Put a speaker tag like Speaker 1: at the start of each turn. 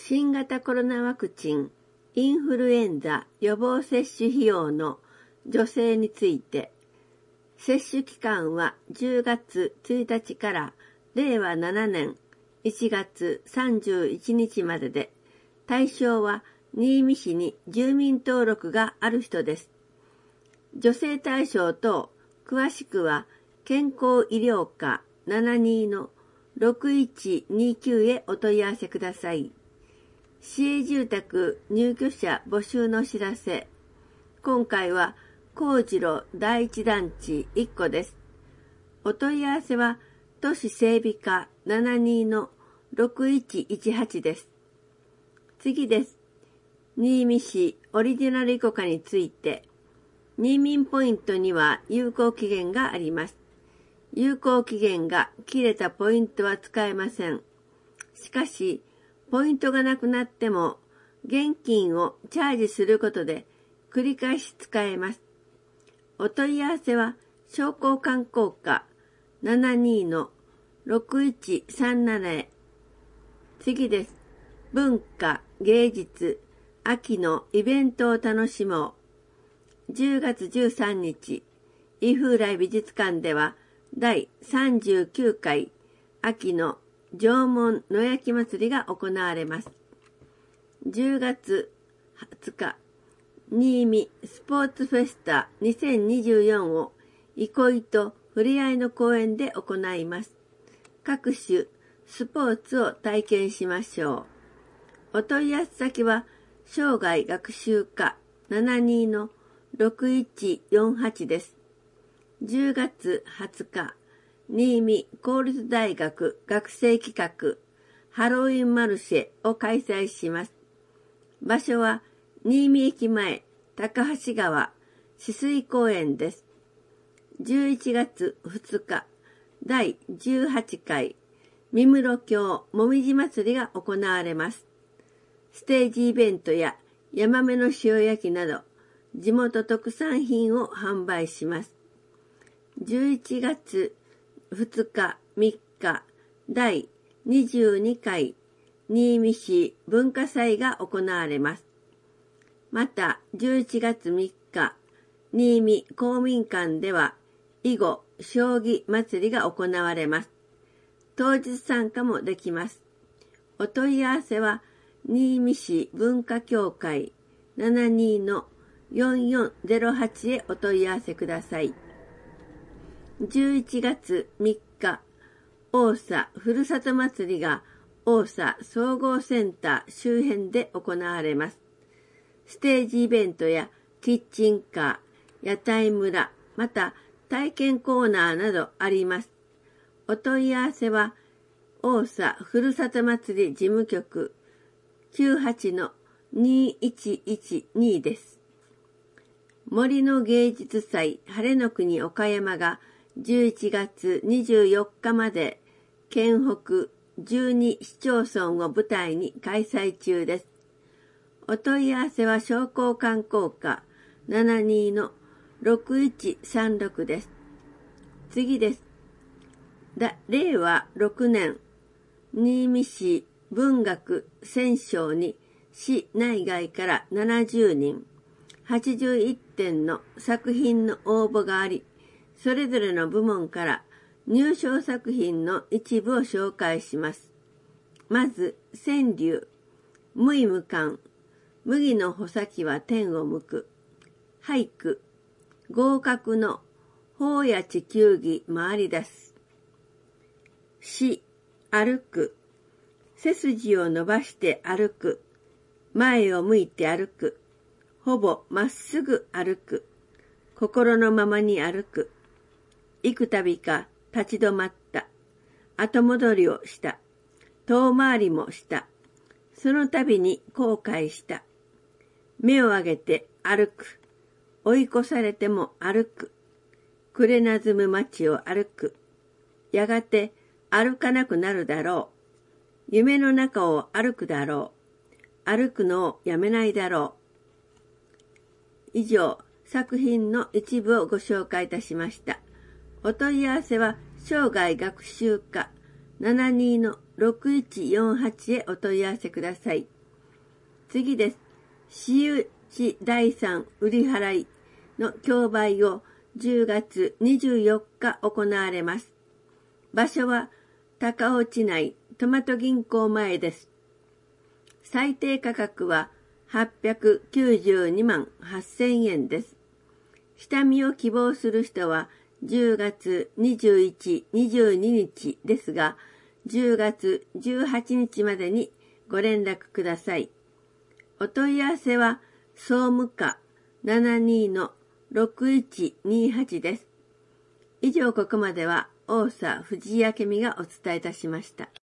Speaker 1: 新型コロナワクチン、インフルエンザ予防接種費用の助成について、接種期間は10月1日から令和7年1月31日までで、対象は新見市に住民登録がある人です。助成対象等、詳しくは健康医療課 72-6129 へお問い合わせください。市営住宅入居者募集の知らせ。今回は幸次郎第一団地1戸です。お問い合わせは都市整備課 72-6118 です。次です。新見市オリジナルイコカについて、新民ポイントには有効期限があります。有効期限が切れたポイントは使えません。しかし、ポイントがなくなっても、現金をチャージすることで繰り返し使えます。お問い合わせは、商工観光課 72-6137 へ。次です。文化、芸術、秋のイベントを楽しもう。10月13日、伊風来美術館では第39回秋の縄文野焼き祭りが行われます。10月20日、新見スポーツフェスタ2024を憩いとふれあいの公園で行います。各種スポーツを体験しましょう。お問い合わせ先は生涯学習課 72-6148 です。10月20日、新見公立大学学生企画ハロウィンマルシェを開催します。場所は新見駅前高橋川止水公園です。11月2日、第18回三室峡もみじ祭りが行われます。ステージイベントやヤマメの塩焼きなど地元特産品を販売します。11月2日3日第22回新見市文化祭が行われます。また11月3日新見公民館では囲碁将棋祭りが行われます。当日参加もできます。お問い合わせは新見市文化協会 72-4408 へお問い合わせください。11月3日、大佐ふるさと祭りが大佐総合センター周辺で行われます。ステージイベントやキッチンカー、屋台村、また体験コーナーなどあります。お問い合わせは大佐ふるさと祭り事務局 98-2112 です。森の芸術祭晴れの国岡山が11月24日まで県北12市町村を舞台に開催中です。お問い合わせは商工観光課 72-6136 です。次です。令和6年新見市文学選奨に市内外から70人、81点の作品の応募があり、それぞれの部門から入賞作品の一部を紹介します。まず、川柳、無意無感、麦の穂先は天を向く。俳句、合格の法や地球儀回り出す。詩、歩く、背筋を伸ばして歩く。前を向いて歩く。ほぼまっすぐ歩く。心のままに歩く。幾度か立ち止まった。後戻りをした。遠回りもした。その度に後悔した。目を上げて歩く。追い越されても歩く。暮れなずむ街を歩く。やがて歩かなくなるだろう。夢の中を歩くだろう。歩くのをやめないだろう。以上、作品の一部をご紹介いたしました。お問い合わせは生涯学習課 6148へお問い合わせください。次です。私有地第3売払いの競売を10月24日行われます。場所は高尾市内トマト銀行前です。最低価格は892万8000円です。下見を希望する人は10月21、22日ですが、10月18日までにご連絡ください。お問い合わせは総務課 72-6128 です。以上ここまでは大佐藤井明美がお伝えいたしました。